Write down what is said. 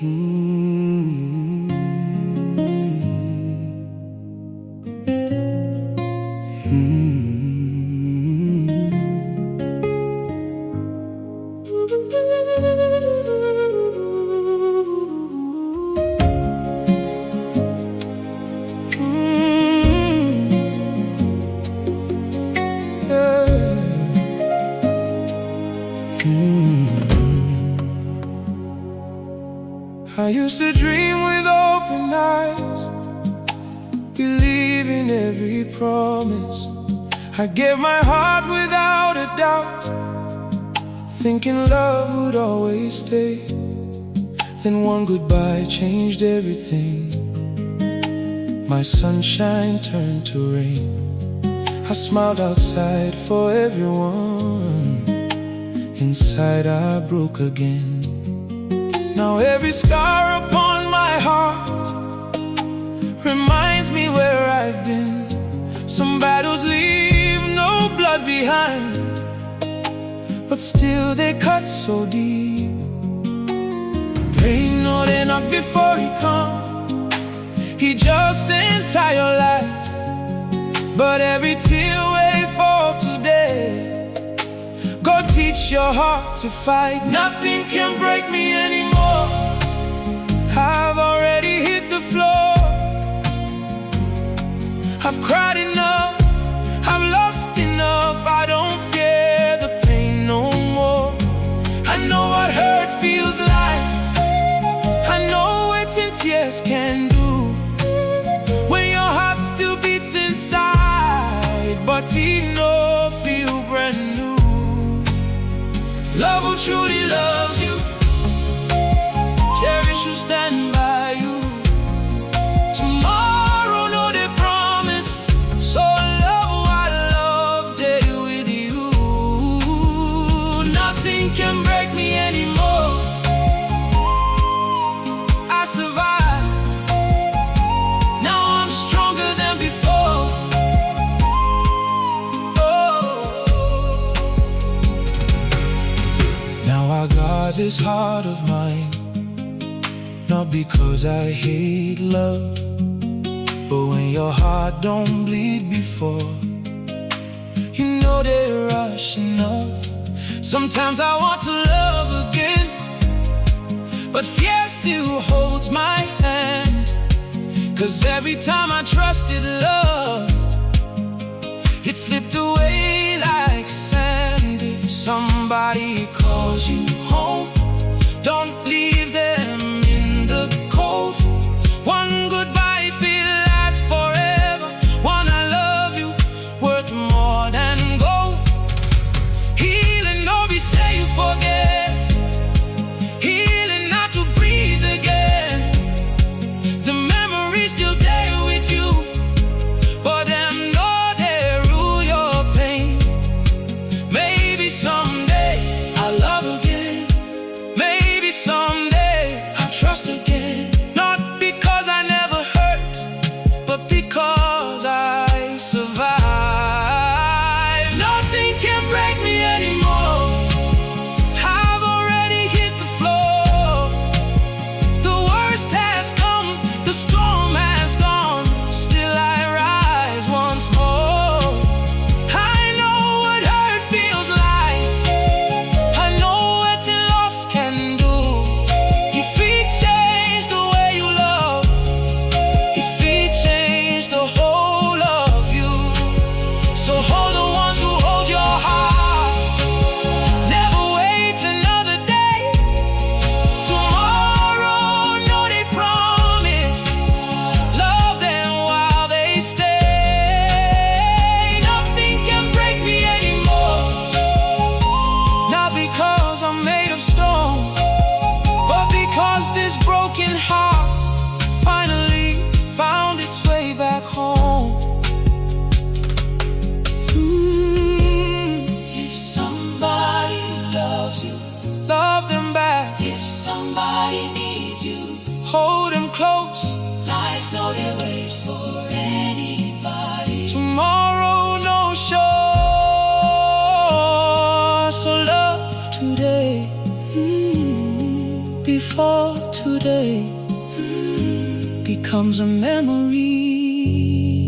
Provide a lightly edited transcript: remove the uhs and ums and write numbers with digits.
Mm-hmm. I used to dream with open eyes, believe in every promise. I gave my heart without a doubt, thinking love would always stay. Then one goodbye changed everything. My sunshine turned to rain. I smiled outside for everyone. Inside I broke again. Now every scar upon my heart reminds me where I've been. Some battles leave no blood behind, but still they cut so deep. Pain not enough before he come. He just entire your life. But every tear we fall today, go teach your heart to fight. Nothing can break me anymore. I've already hit the floor. I've cried enough, I've lost enough. I don't fear the pain no more. I know what hurt feels like. I know what tears can do. When your heart still beats inside, but he no feel brand new. Love who truly loves you, cherish you, stand by you. Tomorrow, no, they promised. So love what love did with you. Nothing can break me anymore. I survived. Now I'm stronger than before. Oh. Now I got this heart of mine, not because I hate love, but when your heart don't bleed before, you know they rush enough. Sometimes I want to love again, but fear still holds my hand. 'Cause every time I trusted love, it slipped away like sand. If somebody calls you home, don't leave them in the cold. One goodbye, if it lasts forever. One I love you, worth more than gold. Healing, don't be say you forget. Healing not to breathe again. The memory's still there with you, but them know they rule your pain. Maybe someday I'll love again. Maybe someday I'll trust again. Not because I never hurt, but because I survived. Nothing can break me anymore. I've already hit the floor. The worst has come, the storm has gone. Still I rise once more. I know what hurt feels like. I know what loss can do. If he changed the way you love, if he changed the whole of you, so hold the ones who hold your heart. Never wait another day. Tomorrow, no, they promise. Love them while they stay. Nothing can break me anymore. Not because I'm made of stone, but because this broken heart finally found its way back home. If somebody loves you, love them back. If somebody needs you, hold them close. Life know they wait for anybody. Tomorrow no sure, so love today. before today becomes a memory.